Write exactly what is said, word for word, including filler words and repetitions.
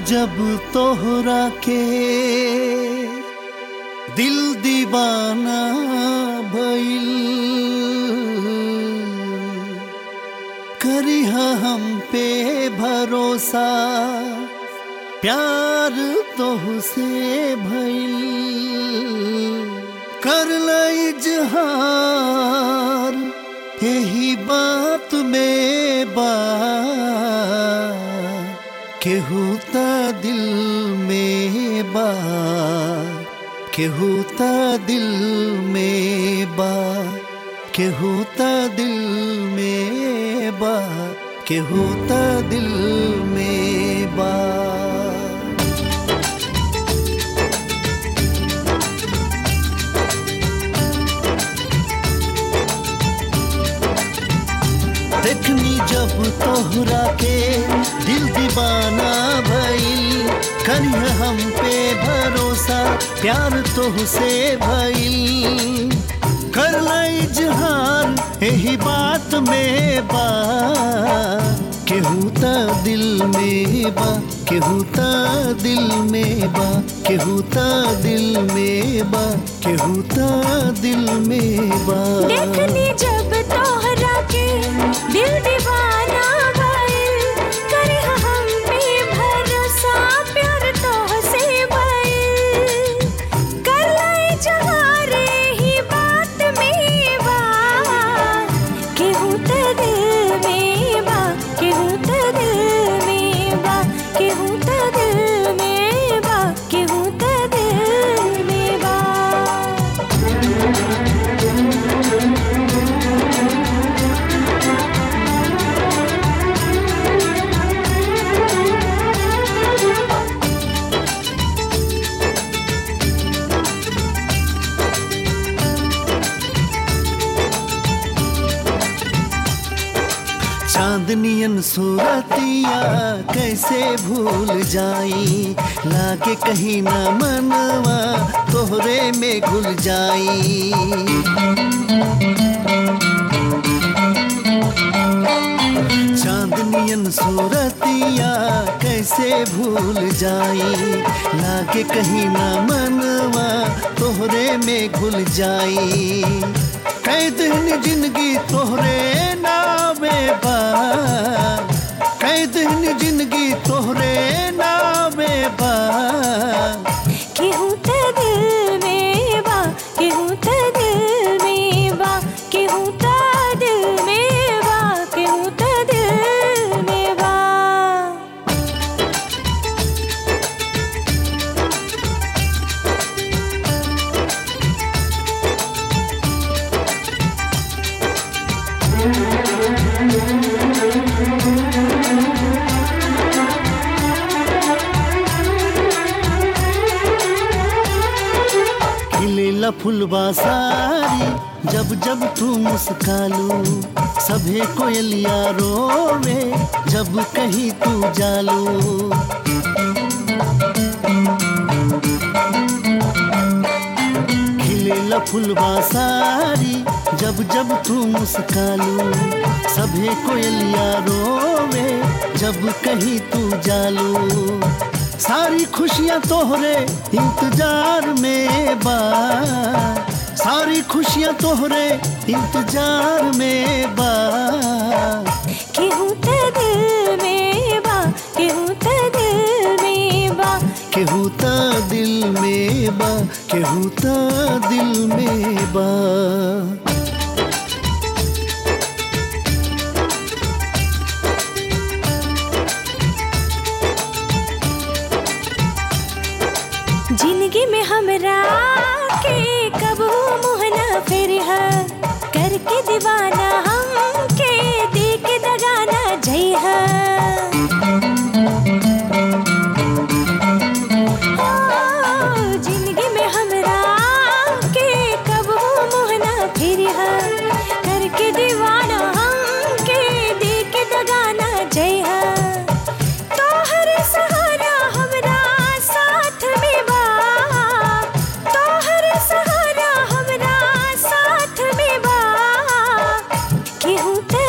जब तोहरा के दिल दीवाना भइल, करिहा हम पे भरोसा, प्यार तोहसे भइल। कर ले इजहार यही बात में बा, केहू ता दिल में बा, केहू ता दिल में बा, केहू ता दिल में बा, केहू ता दिल में बा। देखनी जब तोहरा के दिल दीवाना भइल, करिहा हम पे भरोसा, प्यार तोहसे भइल। कर ले इजहार यही बात में बा, केहू ता दिल में बा, केहू ता दिल में बा, केहू ता दिल में बा, केहू ता दिल में बा। देखनी जब तोहरा के दिल दीवाना भइल, करिहा हम पे भरोसा, प्यार तोहसे भइल। कर ले इजहार यही बात में बा, केहू ता दिल में बा, केहू ता दिल में बा, केहू ता दिल में बा, केहू ता दिल में बा। चांदनियन सूरतिया कैसे भूल जाई, लागे कहीं ना मनवा तोहरे में घुल जाई। चांदनियन सूरतिया कैसे भूल जाई, लागे कहीं ना मनवा तोहरे में घुल जाई। कई दिन जिंदगी तोहरे नामे बा, कई दिन जिंदगी तोहरे नामे बा, केहू ता दिल में बा, केहू ता दिल में बा, केहू ता दिल में बा, केहू ता दिल में बा। खिलेला फुलवा सारी जब जब तू मुस्कालू, सभे कोयलिया रोवे जब कहीं तू जालू। खिलेला फुलवा सारी जब जब तू मुस्कालू, सभे कोयलिया रोवे जब कहीं तू जालू। सारी खुशियाँ तोहरे इंतजार में बा, सारी खुशियाँ तोहरे इंतजार में बा, केहू ता दिल में बा, केहू ता दिल में बा, केहू ता दिल में बा, केहू ता दिल में बा। जिंदगी में हमरा के कबू मुँह ना फेरिहा, करके दीवाना हमके देख दगाना जइहा। ओ, जिंदगी में हमरा के कबू मुँह ना फेरिहा, करके दीवाना हमके देख दगाना जइहा। तोहर सहारा हमरा साथ में बा, तोहर सहारा हमरा साथ में बा, केहू ता